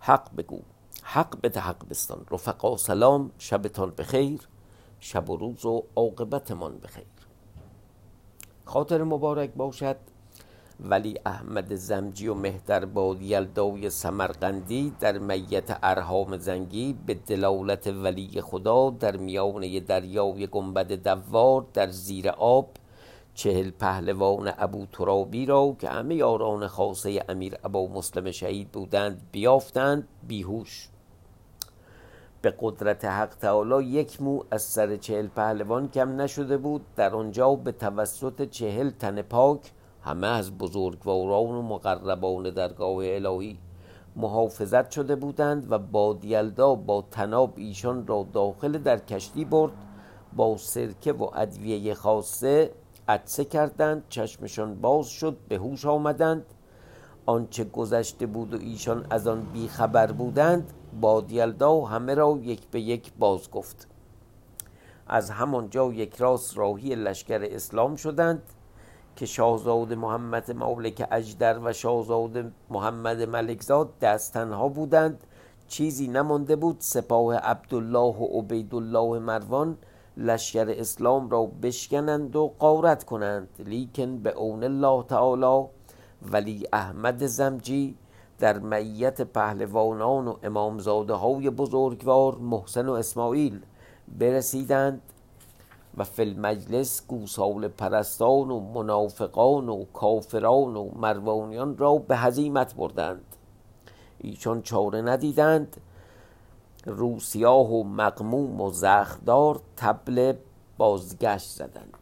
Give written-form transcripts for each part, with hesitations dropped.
حق بگو، حق به حق بستان. رفقا سلام، شبتان بخیر، شب و روز و عاقبتمان بخیر. خاطر مبارک باشد ولی احمد زمجی و مهدرباد یلدای سمرقندی در میت ارهام زنگی به دلالت ولی خدا در میانه دریای گنبد دوار در زیر آب 40 پهلوان ابو ترابی را که همه یاران خاصه امیر ابا مسلم شهید بودند بیافتند بیهوش. به قدرت حق تعالی یک مو از سر 40 پهلوان کم نشده بود. در آنجا به توسط 40 تن پاک، همه از بزرگواران و مقربان درگاه الهی، محافظت شده بودند و بادیلدا با تناب ایشان را داخل در کشتی برد. با سرکه و ادویه خاصه عطسه کردند، چشمشان باز شد، به هوش آمدند. آنچه گذشته بود و ایشان از آن بیخبر بودند، بادیلدا همه را یک به یک باز گفت. از همانجا یک راست راهی لشکر اسلام شدند که شاهزاده محمد مالک اژدر و شاهزاده محمد ملکزاد دست تنها بودند. چیزی نمانده بود سپاه عبدالله و عبیدالله مروان لشکر اسلام را بشکنند و غارت کنند، لیکن به اون الله تعالی ولی احمد زمجی در معیت پهلوانان و امامزاده های بزرگوار محسن و اسماعیل برسیدند و فی المجلس گوساله پرستان و منافقان و کافران و مروانیان را به هزیمت بردند. ایشان چاره ندیدند، روسیاه و مغموم و زخمدار طبل بازگشت زدند.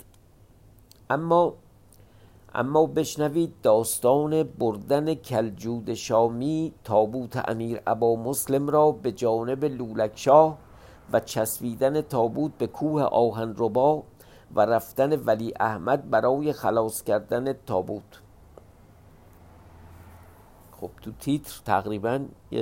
اما بشنوید داستان بردن کلجود شامی تابوت امیر ابا مسلم را به جانب لولکشاه و چسبیدن تابوت به کوه آهنربا و رفتن ولی احمد برای خلاص کردن تابوت. خب تو تیتر تقریبا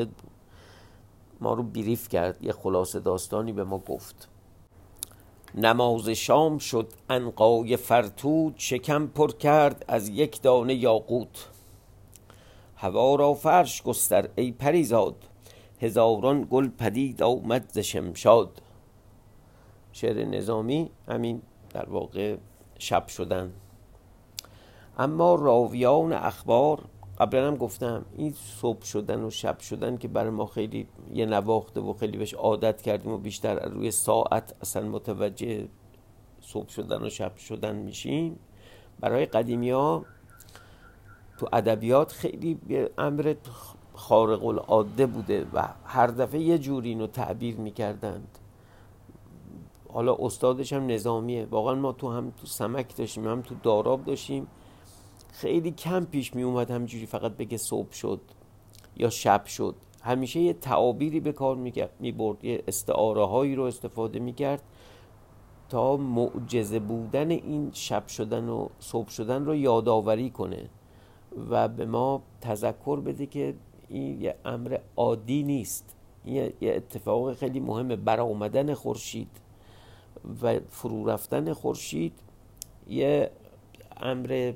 ما رو بریف کرد، یه خلاصه داستانی به ما گفت. نماز شام شد عنقای فرتود، شکم پر کرد از یک دانه یاقوت. هوا را فرش گستر ای پریزاد، هزاران گل پدید آمد ز شمشاد. شعر نظامی همین در واقع شب شدن. اما راویان اخبار، قبلا هم گفتم این صبح شدن و شب شدن که برای ما خیلی یه نواخته و خیلی بهش عادت کردیم و بیشتر روی ساعت اصلا متوجه صبح شدن و شب شدن میشیم، برای قدیمی ها تو ادبیات خیلی امر خارق العاده بوده و هر دفعه یه جوری اینو تعبیر میکردند. حالا استادش هم نظامیه. واقعا ما هم تو سمک داشتیم هم تو داراب داشتیم، خیلی کم پیش می اومد همجوری فقط بگه صبح شد یا شب شد. همیشه یه تعابیری به کار می برد، یه استعاره هایی رو استفاده می کرد تا معجزه بودن این شب شدن و صبح شدن رو یادآوری کنه و به ما تذکر بده که این یه امر عادی نیست، یه اتفاق خیلی مهمه. برآمدن خورشید و فرو رفتن خورشید یه امر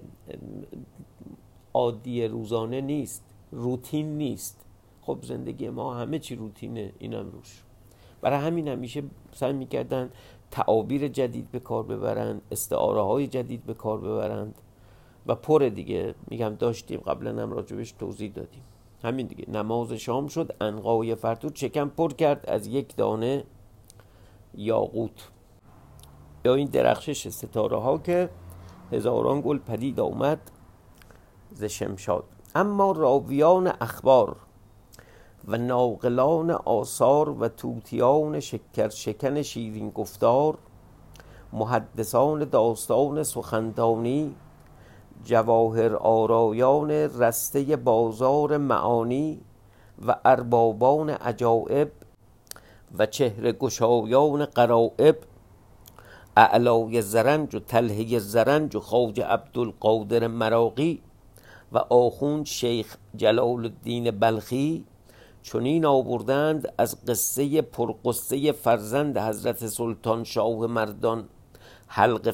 عادی روزانه نیست، روتین نیست. خب زندگی ما همه چی روتینه، اینم روش. برای همین همیشه سعی میکردن تعابیر جدید به کار ببرن، استعاره های جدید به کار ببرند و پر دیگه میگم داشتیم قبلا هم راجبش توضیح دادیم. همین دیگه. نماز شام شد عنقای فرتود، شکم پر کرد از یک دانه یاقوت. یا این درخشش ستاره ها که هزاران گل پدید آمد ز شمشاد. اما راویان اخبار و ناقلان آثار و توتیان شکر شکن شیرین گفتار، محدثان داستان سخندانی، جواهر آرایان رسته بازار معانی و اربابان عجائب و چهره گشایان غرائب، اعلای زرنج و طلحه زرنج و خواجه عبدالقادر مراغی و آخوند شیخ جلال الدین بلخی، چنین آوردند از قصه پرقصه فرزند حضرت سلطان شاه مردان، حلقه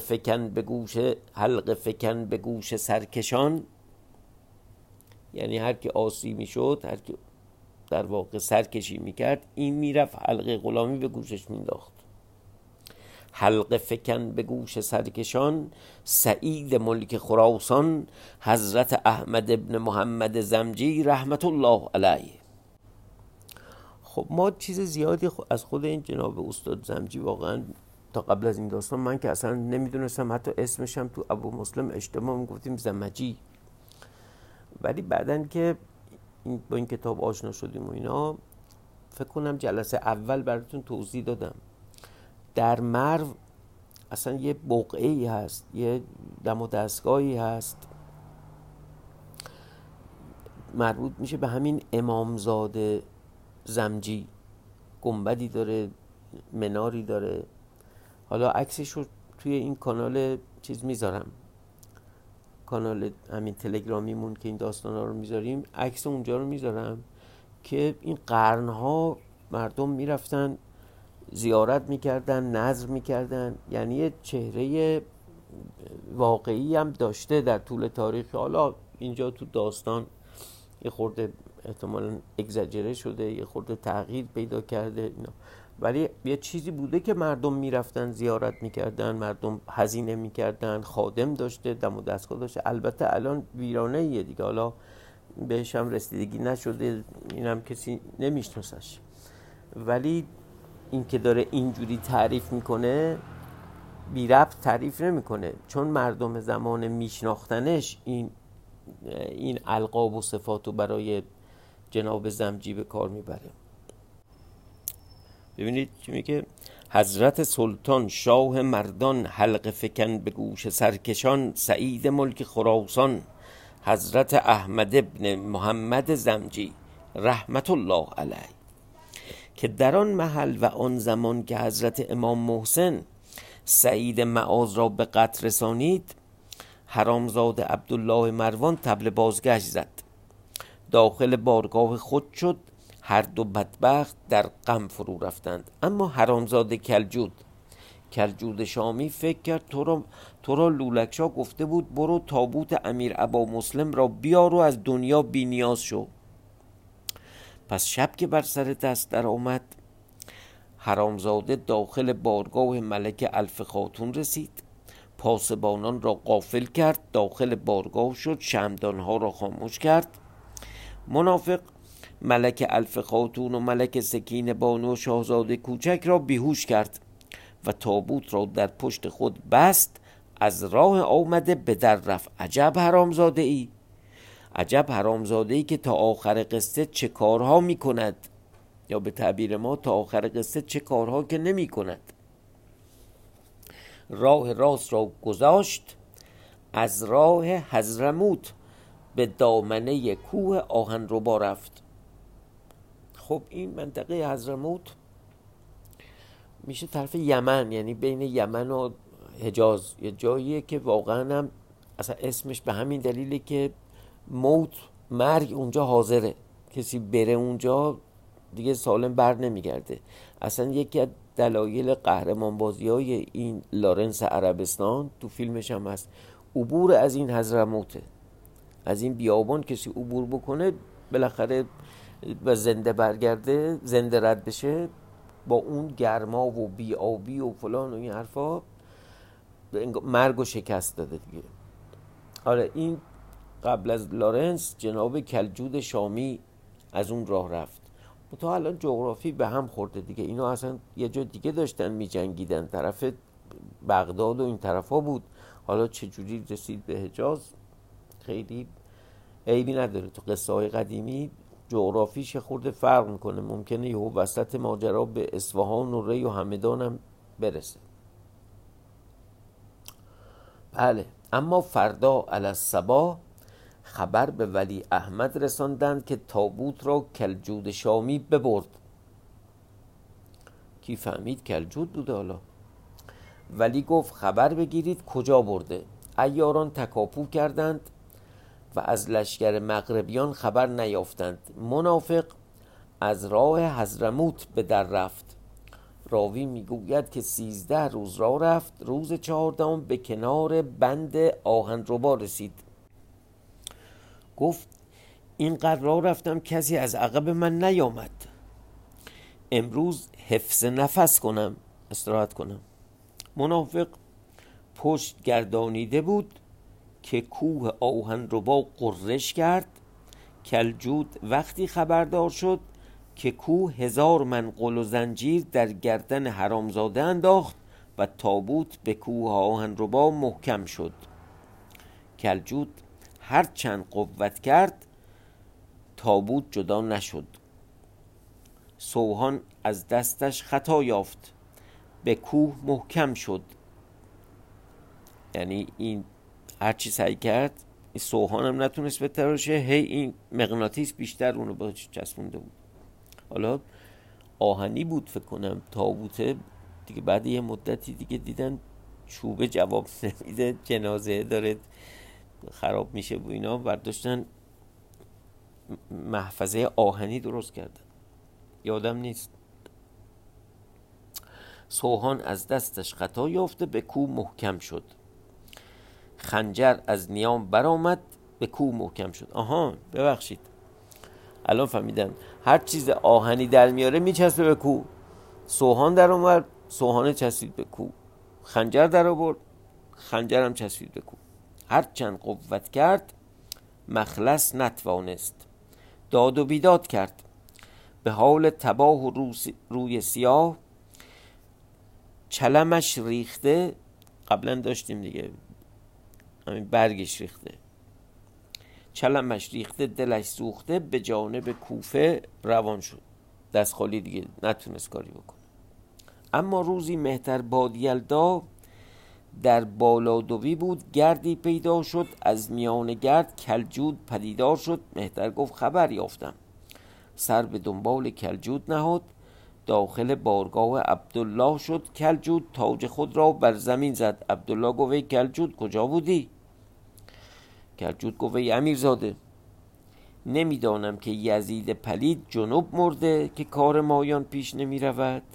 فکن به گوش سرکشان. یعنی هر کی آسی می شد، هر کی در واقع سرکشی میکرد، این میرفت حلقه غلامی به گوشش مینداخت. حلقه فکن به گوش سرکشان، سعید ملک خراسان، حضرت احمد ابن محمد زمجی رحمت الله علیه. خب ما چیز زیادی از خود این جناب استاد زمجی واقعا تا قبل از این داستان من که اصلا نمیدونستم، حتی اسمش هم تو ابو مسلم اجتماع میگفتیم زمجی، ولی بعدن که با این کتاب آشنا شدیم و اینا، فکر کنم جلسه اول براتون توضیح دادم. در مرو اصلا یه بقعه‌ای هست، یه دم و دستگاهی هست مربوط میشه به همین امامزاده زمجی. گنبدی داره، مناری داره. حالا عکسش رو توی این کانال چیز میذارم، کانال همین تلگرامیمون که این داستانا رو میذاریم، عکس اونجا رو میذارم که این قرنها مردم میرفتن زیارت میکردن، نذر میکردن، یعنی یه چهره واقعی هم داشته در طول تاریخ. حالا اینجا تو داستان یه خورده احتمالاً اگزاجره شده، یه خورده تغییر پیدا کرده اینا، ولی یه چیزی بوده که مردم میرفتن زیارت میکردن، مردم هزینه میکردن، خادم داشته، دم و دستگاه داشته. البته الان ویرانه ایه دیگه، حالا بهش هم رسیدگی نشده، اینم کسی نمیشناسش، ولی این که داره اینجوری تعریف میکنه بی ربط تعریف نمیکنه، چون مردم زمان میشناختنش این القاب و صفاتو برای جناب زمجی به کار میبره. ببینید چی میگه: حضرت سلطان شاه مردان، حلقه فکن به گوش سرکشان، سعید ملک خراسان، حضرت احمد ابن محمد زمجی رحمت الله علیه، که در آن محل و آن زمان که حضرت امام محسن سعید معاذ را به قتل رسانید، حرامزاده عبدالله مروان طبل بازگشت زد، داخل بارگاه خود شد، هر دو بدبخت در غم فرو رفتند. اما حرامزاده کلجود شامی فکر کرد تو را لولکشا گفته بود برو تابوت امیر ابا مسلم را بیار و از دنیا بی نیاز شو. پس شب که بر سر دست در آمد، حرامزاده داخل بارگاه ملک الف خاتون رسید، پاسبانان را غافل کرد، داخل بارگاه شد، شمعدانها را خاموش کرد. منافق ملک الف خاتون و ملک سکین بانو و شاهزاده کوچک را بیهوش کرد و تابوت را در پشت خود بست، از راه آمده به در رفت. عجب حرامزاده ای، عجب حرامزاده ای که تا آخر قصه چه کارها می کند، یا به تعبیر ما تا آخر قصه چه کارها که نمی کند. راه راست را گذاشت، از راه حضرموت به دامنه کوه آهنربا رفت. خب این منطقه حضرموت میشه طرف یمن، یعنی بین یمن و حجاز، یه جاییه که واقعا هم اصلا اسمش به همین دلیله که مرگ اونجا حاضره، کسی بره اونجا دیگه سالم بر نمیگرده. اصلا یکی از دلایل قهرمان بازی های این لارنس عربستان تو فیلمش هم هست، عبور از این حضرموته، از این بیابان کسی عبور بکنه بالاخره و زنده برگرده، زنده رد بشه، با اون گرما و بیابی و فلان و این حرفا مرگ و شکست داده دیگه. آره این قبل از لارنس جناب کلجود شامی از اون راه رفت. تا الان جغرافی به هم خورده دیگه، اینا اصلا یه جا دیگه داشتن می جنگیدن، طرف بغداد و این طرفا بود. حالا چجوری رسید به حجاز خیلی عیبی نداره، تو قصه های قدیمی جغرافیش خورده فرق میکنه، ممکنه یهو وسط ماجرا به اصفهان و ری و همدان هم برسه. بله، اما فردا علی الصباح خبر به ولی احمد رساندند که تابوت را کلجود شامی ببرد. کی فهمید کلجود بوده؟ حالا ولی گفت خبر بگیرید کجا برده. عیاران تکاپو کردند و از لشکر مغربیان خبر نیافتند. منافق از راه حضرموت به در رفت. راوی میگوید که 13 روز راه رفت، روز 14 به کنار بند آهنربا رسید. گفت اینقدر راه رفتم کسی از عقب من نیامد. امروز حفظ نفس کنم، استراحت کنم. منافق پشت گردانیده بود که کوه آهنربا غرش کرد. کلجود وقتی خبردار شد که کوه 1000 منقل و زنجیر در گردن حرامزاده انداخت و تابوت به کوه آهنربا محکم شد. کلجود هر چند قوت کرد تابوت جدا نشد. سوهان از دستش خطا یافت، به کوه محکم شد. یعنی این هرچی سعی کرد این سوهان هم نتونست بتراشه، هی این مغناطیس بیشتر اونو باش چسبونده بود. حالا آهنی بود فکر کنم تابوته دیگه. بعد یه مدتی دیگه دیدن چوبه جواب نمیده، جنازه داره خراب میشه و اینا، برداشتن محفظه آهنی درست کردن. یادم نیست. سوهان از دستش خطا یافته، به کوه محکم شد. خنجر از نیام برآمد، به کوه محکم شد. آها ببخشید، الان فهمیدم. هر چیز آهنی در میاره میچسبه به کوه. سوهان در اومد، سوهان چسبید به کوه. خنجر در آورد، خنجرم چسبید به کوه. هر چند قوت کرد مخلص نتوانست. داد و بیداد کرد، به حال تباه و روی سیاه. چلمش ریخته، قبلا داشتیم دیگه، همین برگش ریخته. چلمش ریخته، دلش سوخته، به جانب کوفه روان شد. دست خالی دیگه، نتونست کاری بکنه. اما روزی مهتر بادیلدا در بالادوی بود. گردی پیدا شد، از میان گرد کلجود پدیدار شد. مهتر گفت خبر یافتم. سر به دنبال کلجود نهاد، داخل بارگاه عبدالله شد. کلجود تاج خود را بر زمین زد. عبدالله گفت ای کلجود کجا بودی؟ کلجود گفت ای امیرزاده، نمیدانم که یزید پلید جنوب مرده که کار مایان پیش نمی رود.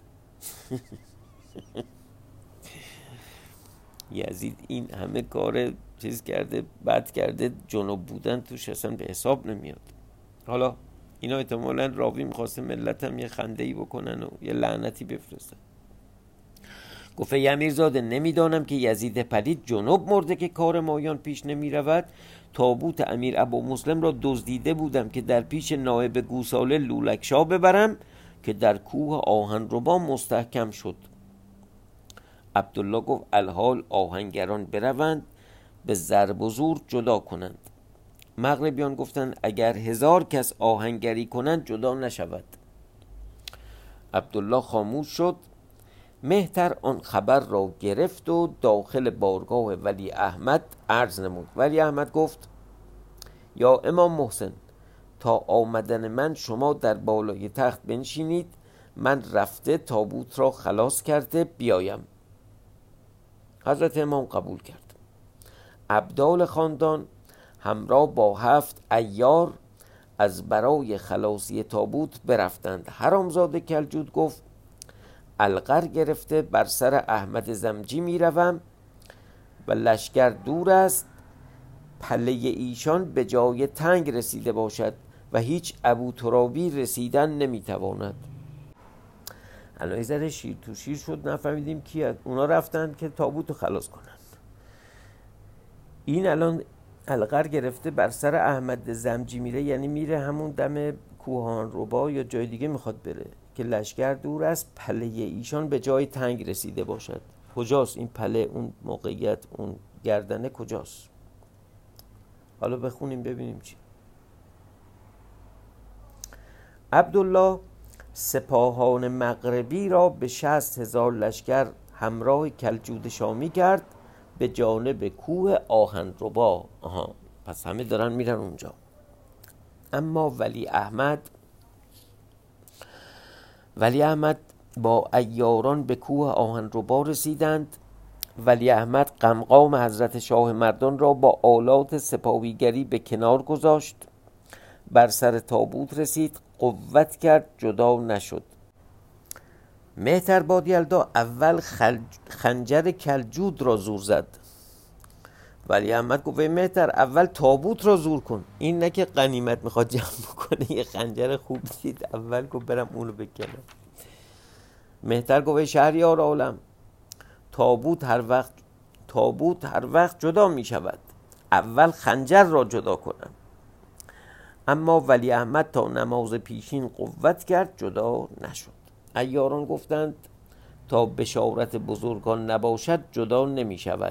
یزید این همه کار چیز کرده، بد کرده، جنوب بودن توش اصلا به حساب نمیاد. حالا اینا احتمالاً راوی میخواسته ملت هم یه خنده‌ای بکنن و یه لعنتی بفرستن. گفت ای امیرزاده، نمیدانم که یزید پلید جنوب مرده که کار مایان پیش نمی رود. تابوت امیر ابو مسلم را دزدیده بودم که در پیش نایب گوساله لولکشا ببرم که در کوه آهنربا مستحکم شد. عبدالله گفت الحال آهنگران بروند به ضرب و زور جدا کنند. مغربیان گفتند اگر 1000 کس آهنگری کنند جدا نشود. عبدالله خاموش شد. مهتر آن خبر را گرفت و داخل بارگاه ولی احمد عرض نمود. ولی احمد گفت یا امام محسن، تا آمدن من شما در بالای تخت بنشینید، من رفته تابوت را خلاص کرده بیایم. حضرت امام قبول کرد. ابدال خاندان همراه با 7 عیار از برای خلاصی تابوت برفتند. حرامزاده کلجود گفت القر گرفته بر سر احمد زمجی می روم و لشکر دور است. پله ایشان به جای تنگ رسیده باشد و هیچ ابو ترابی رسیدن نمی تواند. الان ذره شیر تو شیر شد، نفهمیدیم کی هست. اونا رفتن که تابوت رو خلاص کنن. این الان القر گرفته بر سر احمد زمجی میره، یعنی میره همون دم کوهان ربا یا جای دیگه میخواد بره که لشکر دور است، پله ایشان به جای تنگ رسیده باشد. کجاست این پله؟ اون موقعیت، اون گردنه کجاست؟ حالا بخونیم ببینیم چی. عبدالله سپاهان مغربی را به 60,000 لشکر همراه کلجود شامی کرد به جانب کوه آهنربا. پس همه دارن میرن اونجا. اما ولی احمد با عیاران به کوه آهنربا رسیدند. ولی احمد قمقام حضرت شاه مردان را با آلات سپاهیگری به کنار گذاشت. بر سر تابوت رسید، قوت کرد، جدا نشد. مهتر بادیلدا اول خنجر کلجود را زور زد ولی احمد گفت مهتر اول تابوت را زور کن، این نه که غنیمت میخواد جمع بکنه، یه خنجر خوب دید اول گفت برم اونو بکنم. مهتر گفت شهریار عالم، تابوت هر وقت جدا میشود، اول خنجر را جدا کنم. اما ولی احمد تا نماز پیشین قوت کرد، جدا نشد. عیاران گفتند تا بشارت بزرگان نباشد جدا نمی شود.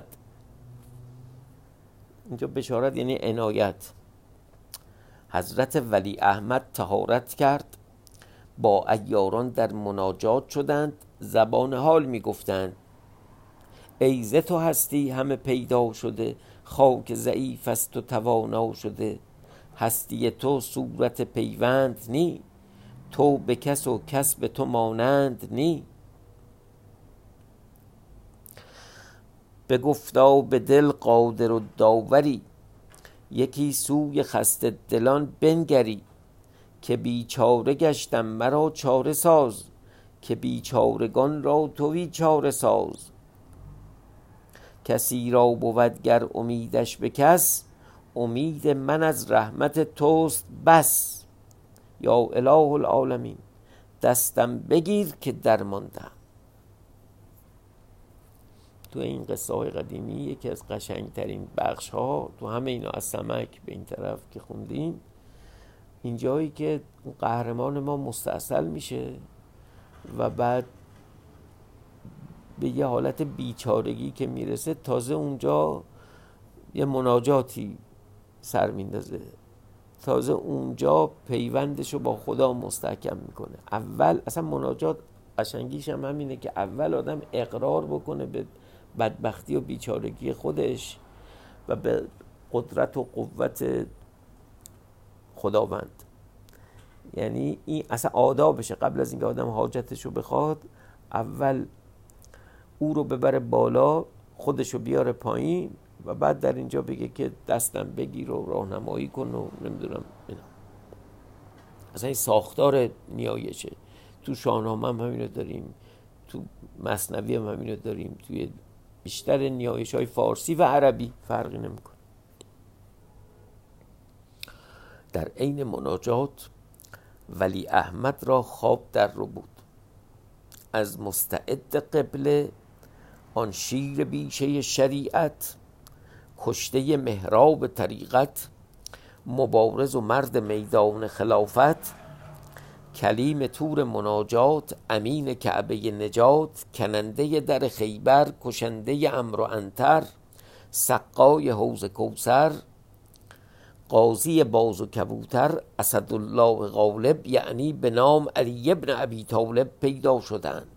اینجا بشارت یعنی عنایت. حضرت ولی احمد طهارت کرد، با عیاران در مناجات شدند، زبان حال می گفتند ای ز تو هستی همه پیدا شده، خاک ضعیف است و توانا شده. هستی تو صورت پیوند نی، تو به کس و کس به تو مانند نی. به گفتا به دل قادر و داوری، یکی سوی خسته دلان بنگری. که بیچاره گشتم مرا چاره ساز، که بیچارگان را توی چاره ساز. کسی را بود گر امیدش به کس، امید من از رحمت توست بس. یا اله العالمین دستم بگیر که درماندم. تو این قصه های قدیمی یکی از قشنگترین بخش ها تو همه اینا، از سمک به این طرف که خوندیم، اینجایی که قهرمان ما مستاصل میشه و بعد به یه حالت بیچارگی که میرسه، تازه اونجا یه مناجاتی سر میندازه، تازه اونجا پیوندش رو با خدا مستحکم میکنه. اول اصلا مناجات قشنگیش هم همینه که اول آدم اقرار بکنه به بدبختی و بیچارگی خودش و به قدرت و قوت خداوند. یعنی این اصلا آدابشه، قبل از اینکه آدم حاجتش رو بخواد اول او رو ببره بالا، خودش رو بیاره پایین و بعد در اینجا بگه که دستم بگیر و راهنمایی کن و نمیدونم اینا. اصلا این ساختار نیایشه. تو شاهنامه هم همینو داریم، تو مثنوی هم همینو داریم، توی بیشتر نیایش های فارسی و عربی فرقی نمیکنه. در عین مناجات ولی احمد را خواب در رو بود. از مستعد قبله آن شیر بیشه شریعت، کشته محراب طریقت، مبارز و مرد میدان خلافت. کلیم تور مناجات، امین کعبه نجات، کننده در خیبر، کشنده عمرو عنتر، سقای حوض کوثر، قاضی باز و کبوتر، اسدالله غالب، یعنی به نام علی ابن ابی طالب پیدا شدند.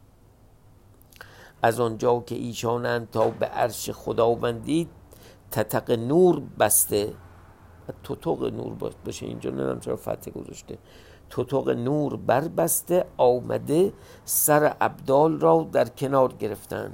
از آنجا که ایشانند تا به عرش خداوندی، تتق نور بسته، تتق نور باشه اینجا، نمیدونم چرا فتح گذاشته، تتق نور بربسته آمده، سر ابدال را در کنار گرفتند.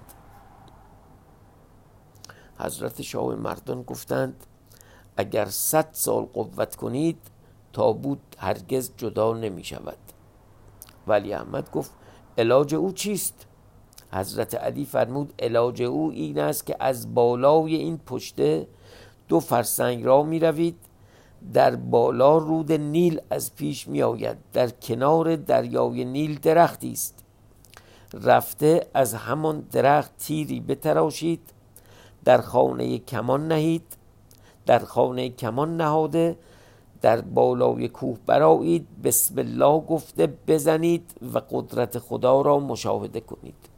حضرت شاه مردان گفتند اگر 100 سال قوت کنید تابوت هرگز جدا نمی شود. ولی احمد گفت علاج او چیست؟ حضرت علی فرمود علاج او این است که از بالای این پشته 2 فرسنگ را می روید. در بالا رود نیل از پیش می آید، در کنار دریای نیل درختی است. رفته از همان درخت تیری بتراشید، در خانه کمان نهید، در خانه کمان نهاده در بالای کوه برآیید، بسم الله گفته بزنید و قدرت خدا را مشاهده کنید.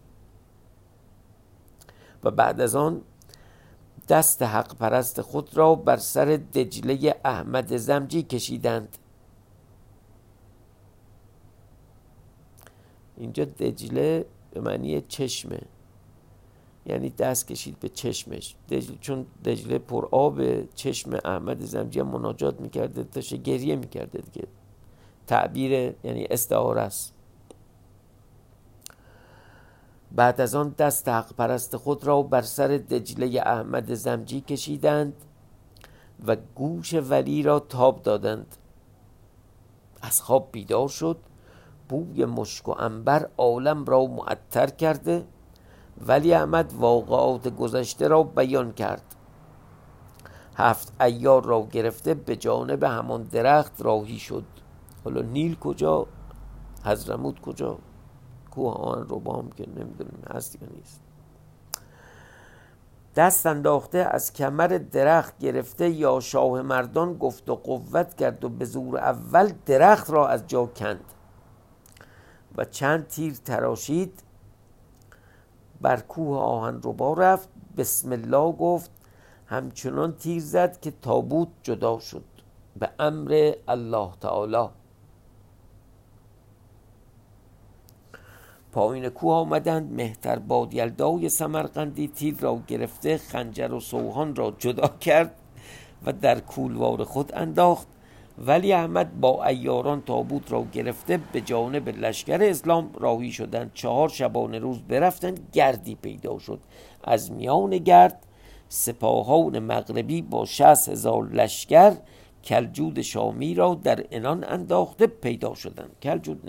و بعد از آن دست حق پرست خود را بر سر دجله احمد زمجی کشیدند. اینجا دجله به معنی چشمه، یعنی دست کشید به چشمش. چون دجله پر آب، چشم احمد زمجی هم مناجات میکرده، داشته گریه میکرده دیگه، تعبیر یعنی استعاره است. بعد از آن دست حق پرست خود را بر سر دجله احمد زمجی کشیدند و گوش ولی را تاب دادند. از خواب بیدار شد، بوی مشک و عنبر عالم را معطر کرده. ولی احمد واقعات گذشته را بیان کرد. 7 عیار را گرفته به جانب همان درخت راهی شد. حالا نیل کجا، حضرموت کجا، کوه آهن ربام که نمیدونیم هست یا نیست. دست انداخته از کمر درخت گرفته یا شاه مردان گفت و قوت کرد و به زور اول درخت را از جا کند و چند تیر تراشید، بر کوه آهن ربا رفت، بسم الله گفت، همچنان تیر زد که تابوت جدا شد به امر الله تعالی. پایین کوه آمدند، مهتر باد یلدای سمرقندی تیر را گرفته خنجر و سوهان را جدا کرد و در کولوار خود انداخت. ولی احمد با عیاران تابوت را گرفته به جانب لشکر اسلام راهی شدند. 4 شبانه روز برفتند، گردی پیدا شد. از میان گرد سپاهان مغربی با 60,000 لشکر کلجود شامی را در عنان انداخته پیدا شدند. کلجود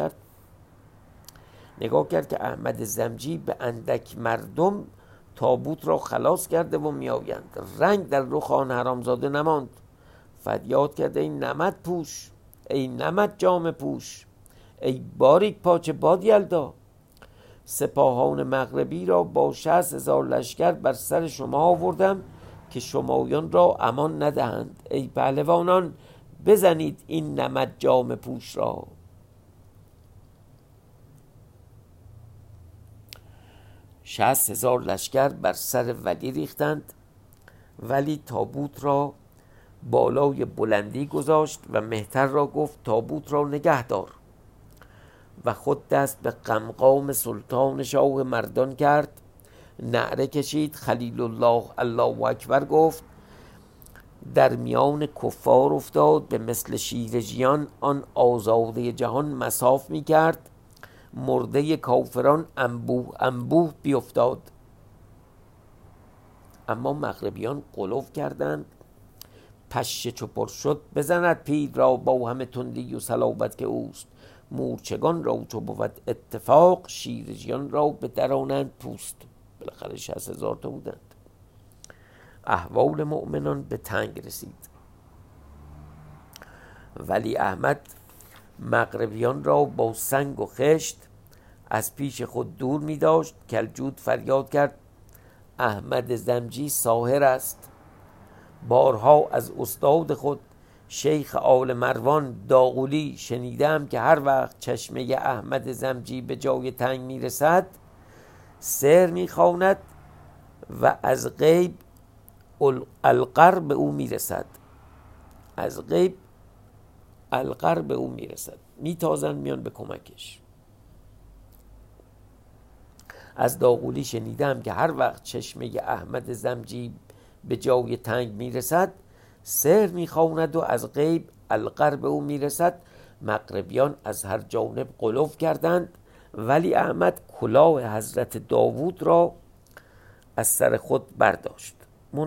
نگاه کرد که احمد زمجی به اندک مردم تابوت را خلاص کرده و میآیند. رنگ در رخ آن حرامزاده نماند. فریاد کرد ای نمد پوش، ای نمد جام پوش، ای باریک پاچه باد یلدا، سپاهان مغربی را با 60,000 لشکر بر سر شما آوردم که شمایان را امان ندهند. ای پهلوانان بزنید این نمد جام پوش را. 60,000 لشکر بر سر ولی ریختند. ولی تابوت را بالای بلندی گذاشت و مهتر را گفت تابوت را نگه دار و خود دست به قمقام سلطان شاه مردان کرد. نعره کشید، خلیل الله الله اکبر گفت، در میان کفار افتاد، به مثل شیر ژیان آن آزاده جهان مصاف می کرد. مرده کافران انبوه انبوه بیفتاد. اما مغربیان غلو کردند. پشه چو پر شد بزند پیل را، با همه تندی و صلابت که اوست. مورچگان را چو بود اتفاق، شیر ژیان را به درانند پوست. بالاخره 60,000 تا بودند. احوال مؤمنان به تنگ رسید. ولی احمد مغربیان را با سنگ و خشت از پیش خود دور می داشت. کلجود فریاد کرد احمد زمجی ساحر است. بارها از استاد خود شیخ آل مروان داغولی شنیدم که هر وقت چشمه احمد زمجی به جای تنگ می رسد سحر می خواند و از غیب القر به او می رسد. از غیب القر به او می رسد. می تازند میان به کمکش. از داغولی شنیدم که هر وقت چشمه احمد زمجی به جای تنگ می رسد سحر می خواند و از غیب القر به او می رسد. مغربیان از هر جانب غلو کردند. ولی احمد کلاه حضرت داوود را از سر خود برداشت.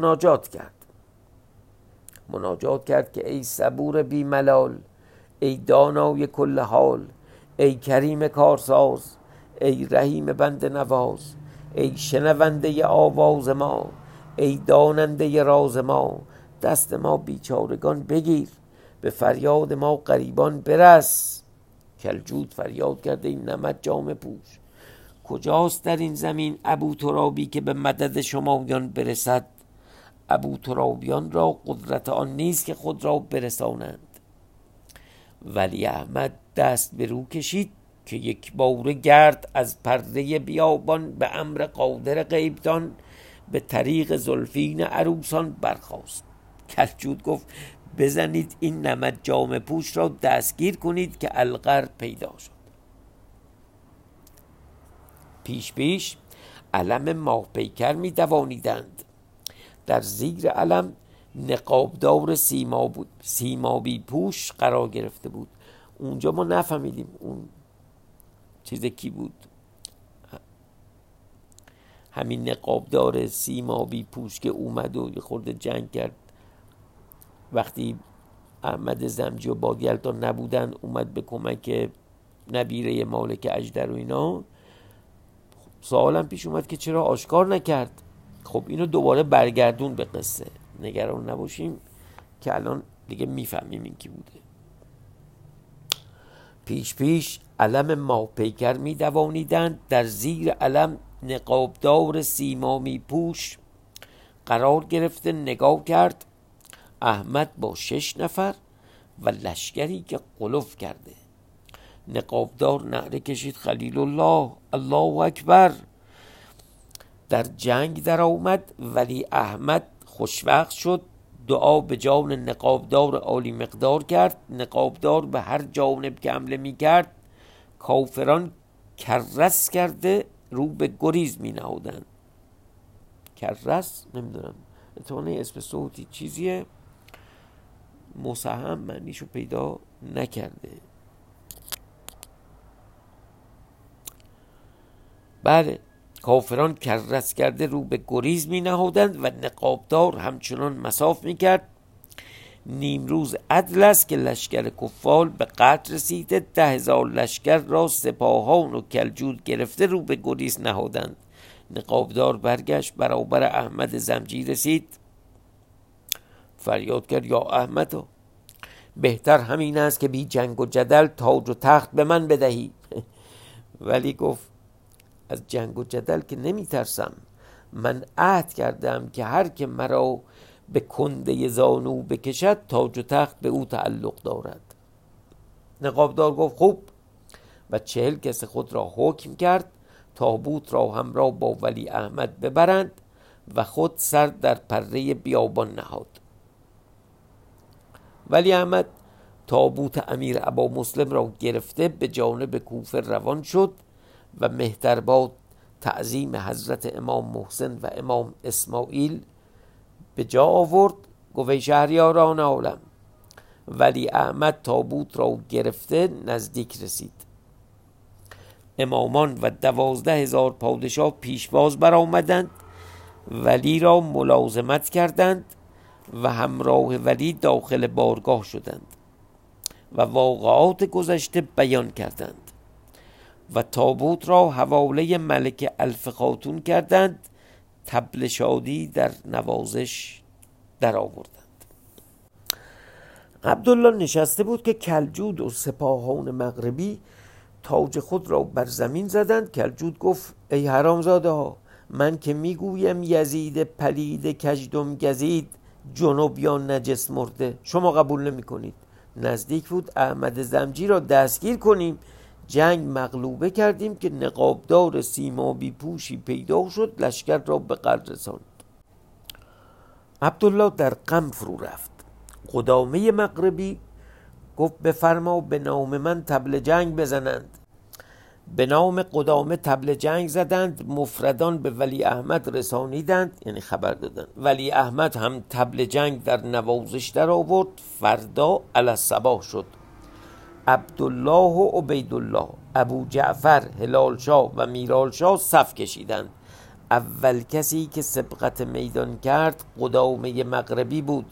مناجات کرد که ای صبور بی ملال، ای دانای کل حال، ای کریم کارساز، ای رحیم بنده نواز، ای شنونده آواز ما، ای داننده راز ما، دست ما بیچارگان بگیر، به فریاد ما غریبان برس. کلجود فریاد کرده این نمد جام پوش، کجاست در این زمین ابو ترابی که به مدد شمایان برسد؟ ابو ترابیان را قدرت آن نیست که خود را برسانند. ولی احمد دست به رو کشید که یک باره گرد از پرده بیابان به امر قادر غیبدان به طریق زلفین عروسان برخاست. کلجود گفت بزنید این نمد جام پوش را دستگیر کنید که القر پیدا شد. پیش پیش علم ماه پیکر می دوانیدند. در زیر علم نقابدار سیمابی پوش قرار گرفته بود. اونجا ما نفهمیدیم اون چیز کی بود. همین نقابدار سیمابی پوش که اومد و خورده جنگ کرد، وقتی احمد زمجی و بادیلتا نبودن اومد به کمک نبیره مالک اژدر و اینا. سوالم پیش اومد که چرا آشکار نکرد. خب اینو دوباره برگردون به قصه. نگران نباشیم که الان دیگه میفهمیم این کی بوده. پیش پیش علم ماه پیکر میدوانیدند، در زیر علم نقابدار سیمامی پوش قرار گرفته. نگاه کرد احمد با 6 نفر و لشکری که قلف کرده. نقابدار نعره کشید خلیل الله، الله اکبر. در جنگ در آمد. ولی احمد خوشوقت شد، دعا به جان نقابدار عالی مقدار کرد. نقابدار به هر جانب که حمله می کرد کافران کررس کرده رو به گریز می نهادند. کررس نمیدونم اتفاقا اسم صوتی چیزیه، مسهم معنیشو پیدا نکرده. بله، کافران کررس کرده رو به گریز می نهادند و نقابدار همچنان مصاف می کرد. نیمروز عدل است که لشکر کفار به قتل رسیده. 10,000 لشکر را سپاهان و کلجود گرفته رو به گریز نهادند. نقابدار برگشت، برابر احمد زمجی رسید، فریاد کرد یا احمد، بهتر همین است که بی جنگ و جدل تاج و تخت به من بدهی. ولی گفت از جنگ و جدل که نمی ترسم، من عهد کردم که هر که مرا به کنده زانو بکشد تاج و تخت به او تعلق دارد. نقابدار گفت خوب، و 40 کس خود را حکم کرد تابوت را همراه با ولی احمد ببرند و خود سر در پره بیابان نهاد. ولی احمد تابوت امیر ابا مسلم را گرفته به جانب کوفه روان شد و مهترباد تعظیم حضرت امام محسن و امام اسماعیل به جا آورد. گفت ای شهریاران عالم، ولی احمد تابوت را گرفته نزدیک رسید. امامان و 12,000 پادشاه پیشواز برآمدند، ولی را ملازمت کردند و همراه ولی داخل بارگاه شدند و واقعات گذشته بیان کردند و تابوت را حواله ملک الف خاتون کردند. طبل شادی در نوازش در آوردند. عبدالله نشسته بود که کلجود و سپاهان مغربی تاج خود را بر زمین زدند. کلجود گفت ای حرامزاده ها، من که میگویم یزید پلید کژدم گزید جنوب یا نجس مرده، شما قبول نمی کنید. نزدیک بود احمد زمجی را دستگیر کنیم. جنگ مغلوبه کردیم که نقابدار سیمابی پوشی پیدا شد، لشکر را به قتل رساند. عبدالله در غم فرو رفت. قدامه مغربی گفت بفرما به نام من طبل جنگ بزنند. به نام قدامه طبل جنگ زدند. مفردان به ولی احمد رسانیدند، یعنی خبر دادند. ولی احمد هم طبل جنگ در نوازش در آورد. فردا علی الصباح شد. عبدالله و عبیدالله، ابو جعفر، هلال شاه و میرال شاه صف کشیدند. اول کسی که سبقت میدان کرد قدامه مغربی بود.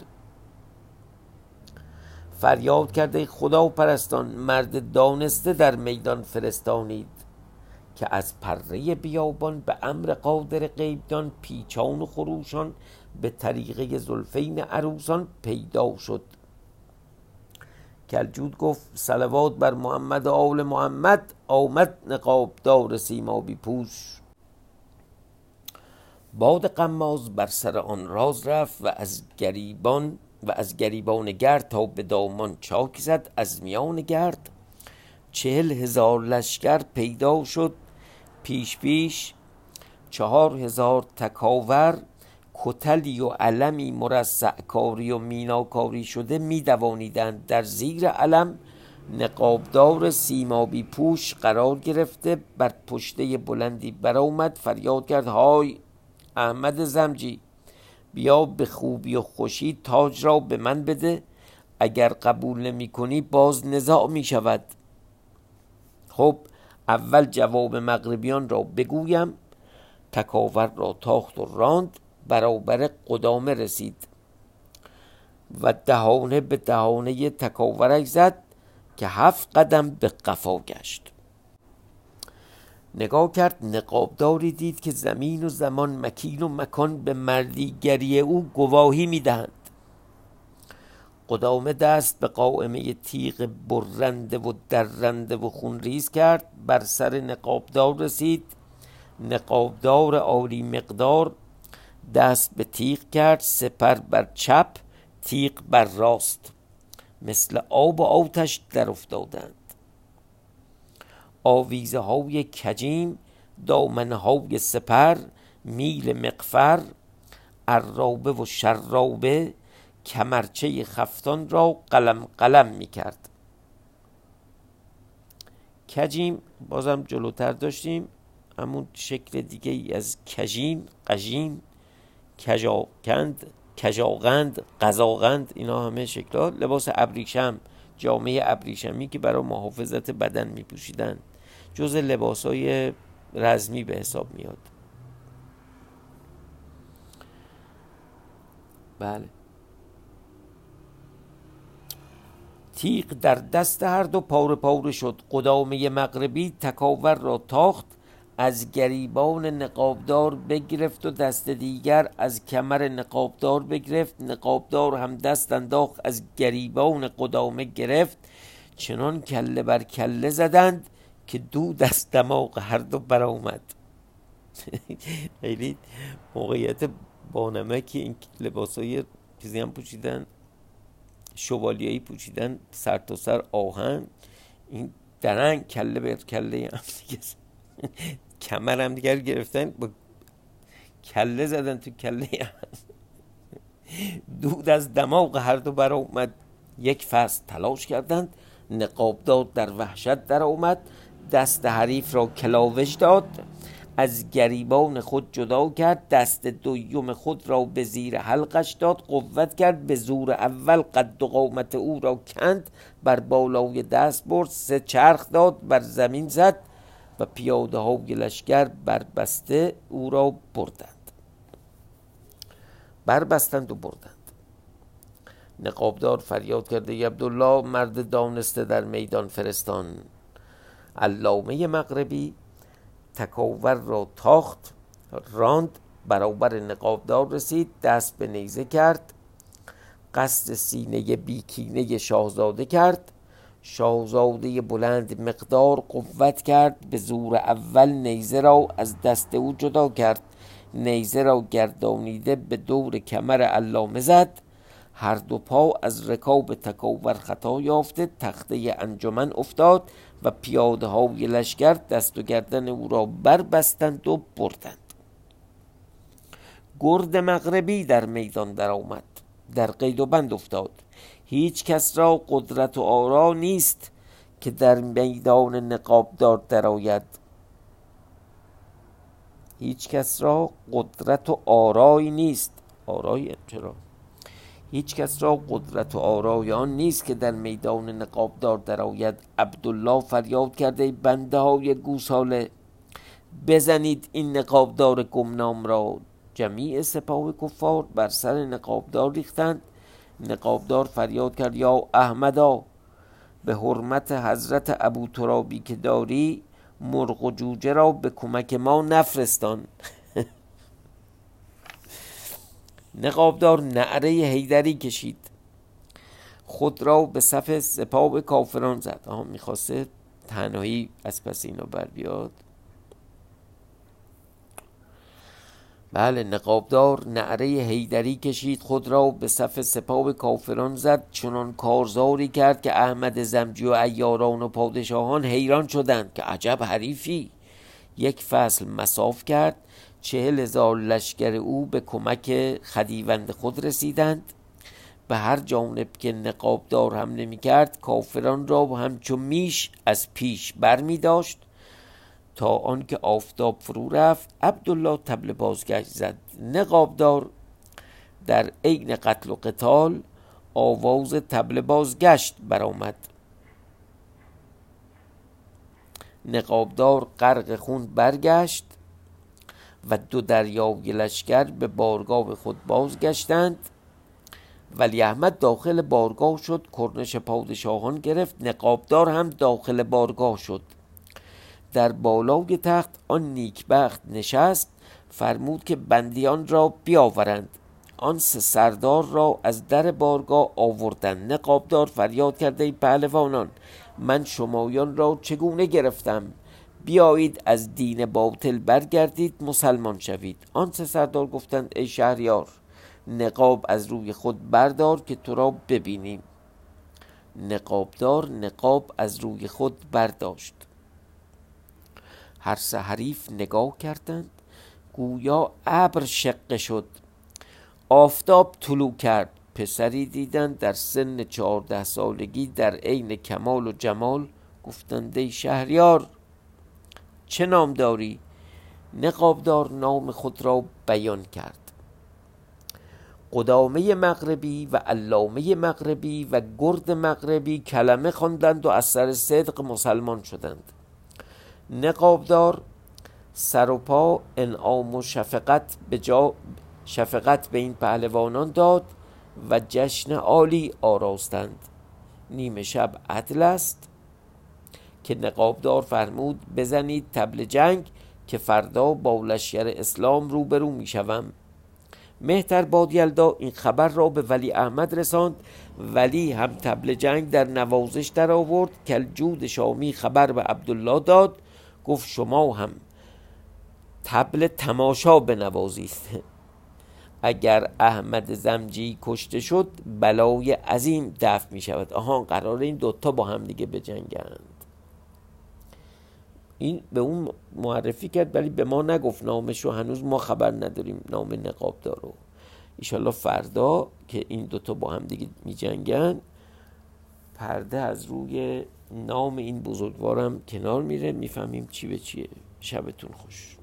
فریاد کرده خدا پرستان، مرد دانسته در میدان فرستانید که از پره بیابان به امر قادر غیبدان پیچان و خروشان به طریقه زلفین عروسان پیدا شد. کلجود گفت صلوات بر محمد و آل محمد. آمد نقابدار سیمابی پوش. باد غماز بر سر آن راز رفت و از گریبان گرد تا به دامان چاک زد. از میان گرد 40,000 لشکر پیدا شد. پیش پیش 4,000 تکاور، کتلی و علمی مرصع کاری و میناکاری شده میدوانیدند. در زیر علم نقابدار سیمابی پوش قرار گرفته بر پشته بلندی برآمد. فریاد کرد های احمد زمجی، بیا به خوبی و خوشی تاج را به من بده، اگر قبول نمی کنی باز نزاع می شود. خب اول جواب مغربیان را بگویم. تکاور را تاخت و راند، برابر قدامه رسید و دهانه به دهانه تکاورک زد که 7 قدم به قفا گشت. نگاه کرد، نقابداری دید که زمین و زمان، مکین و مکان به مردیگری او گواهی میدهند. قدامه دست به قائمه تیغ برنده و درنده و خونریز کرد، بر سر نقابدار رسید. نقابدار عالی مقدار دست به تیغ کرد، سپر بر چپ تیغ بر راست، مثل آب و آتش در افتادند. آویزه های کجیم، دامنه های سپر، میل مغفر، عرابه و شرابه، کمرچه خفتان را قلم قلم می کرد. کجیم بازم جلوتر داشتیم، همون شکل دیگه ای از کژیم، قژیم، کژاکند، کژاغند، قزاغند، اینا همه شکل‌ها. لباس ابریشم، جامعه ابریشمی که برای محافظت بدن می پوشیدن، جز لباسای رزمی به حساب میاد. بله. تیغ در دست هر دو پاره پاره شد. قدامه مغربی تکاور را تاخت، از گریبان نقابدار بگرفت و دست دیگر از کمر نقابدار بگرفت. نقابدار هم دست انداخت، از گریبان قدامه گرفت. چنان کله بر کله زدند که دود از دماغ هر دو برآمد. خیلی موقعیت بانمکی. این لباسای چیزی هم پوشیدن، شوالیه‌ای پوشیدن، سر تا سر آهن، این درنگ کله بر کله هم دیگه کمر هم دیگر گرفتن، با کله زدن تو کله هم. دود از دماغ هر دو بر اومد. یک فصل تلاش کردند. نقابدار در وحشت در اومد، دست حریف را کلاوش داد، از گریبان خود جدا کرد، دست دویم خود را به زیر حلقش داد، قوت کرد، به زور اول قد و قامت او را کند، بر بالای دست برد، 3 چرخ داد، بر زمین زد و پیاده های لشکر بربسته او را بردند. بربستند و بردند. نقابدار فریاد کرده: ای عبدالله، مرد دانسته در میدان فرستان. علامه مغربی تکاور را تاخت، راند، برابر نقابدار رسید، دست به نیزه کرد، قصد سینه بیکینه شاهزاده کرد. شاهزاده بلند مقدار قوت کرد، به زور اول نیزه را از دست او جدا کرد، نیزه را گردانیده به دور کمر علامه زد. هر دو پا از رکاب تکاور خطا یافته تخته انجمن افتاد و پیاده های لشکر دست و گردن او را بربستند و بردند. گرد مغربی در میدان در آمد، در قید و بند افتاد. هیچ کس را قدرت و آرا نیست که در میدان نقابدار درآید. هیچ کس را قدرت و آرای نیست. آرای چرا؟ هیچ کس را قدرت و آرای آن نیست که در میدان نقابدار درآید. عبدالله فریاد کرده: بنده های گوساله، بزنید این نقابدار گمنام را. جمیع سپاه کفار بر سر نقابدار ریختند. نقابدار فریاد کرد: یا احمدا، به حرمت حضرت ابو ترابی که داری، مرغ و جوجه را به کمک ما نفرستان. نقابدار نعره حیدری کشید، خود را به صف سپاه کافران زد. میخواسته تنهایی از پس اینا بر بیاد. بله، نقابدار نعره حیدری کشید، خود را به صف سپاه کافران زد. چنان کارزاری کرد که احمد زمجی و عیاران و پادشاهان حیران شدند که عجب حریفی. یک فصل مصاف کرد. 40,000 لشکر او به کمک خدیوند خود رسیدند. به هر جانب که نقابدار حمله می کرد، کافران را همچون میش از پیش بر می داشت تا آنکه آفتاب فرو رفت. عبدالله طبل بازگشت زد. نقابدار در عین قتل و قتال آواز طبل بازگشت برآمد. نقابدار غرق خون برگشت و 2 دریای لشکر به بارگاه خود بازگشتند. ولی احمد داخل بارگاه شد، کرنش پادشاهان گرفت. نقابدار هم داخل بارگاه شد. در بالای تخت آن نیکبخت نشست، فرمود که بندیان را بیاورند. آن 3 سردار را از در بارگاه آوردند. نقابدار فریاد کرده: ای پهلوانان، من شمایان را چگونه گرفتم؟ بیایید از دین باطل برگردید، مسلمان شوید. آن 3 سردار گفتند: ای شهریار، نقاب از روی خود بردار که تو را ببینیم. نقابدار نقاب از روی خود برداشت. هر 3 حریف نگاه کردند، گویا ابر شقه شد. آفتاب طلوع کرد. پسری دیدند در سن 14 سالگی در عین کمال و جمال. گفتند: ای شهریار، چه نام داری؟ نقابدار نام خود را بیان کرد: قدامه مغربی و علامه مغربی و گرد مغربی کلمه خواندند و از سر صدق مسلمان شدند. نقابدار سر و پا انعام و شفقت به این پهلوانان داد و جشن عالی آراستند. نیمه شب عدل است که نقابدار فرمود: بزنید طبل جنگ که فردا با لشکر اسلام روبرو می شوم. مهتر باد یلدا این خبر را به ولی احمد رساند. ولی هم طبل جنگ در نوازش در آورد. کلجود شامی خبر به عبدالله داد. گفت: شما هم طبل تماشا بنوازید. اگر احمد زمجی کشته شد بلای عظیم دفع می شود. قرار این دوتا با هم دیگه بجنگند. این به اون معرفی کرد ولی به ما نگفت نامش رو. هنوز ما خبر نداریم نام نقابدار رو. انشالله فردا که این دوتا با هم دیگه می جنگن پرده از روی نام این بزرگوارم کنار میره، میفهمیم چی به چیه. شبتون خوش.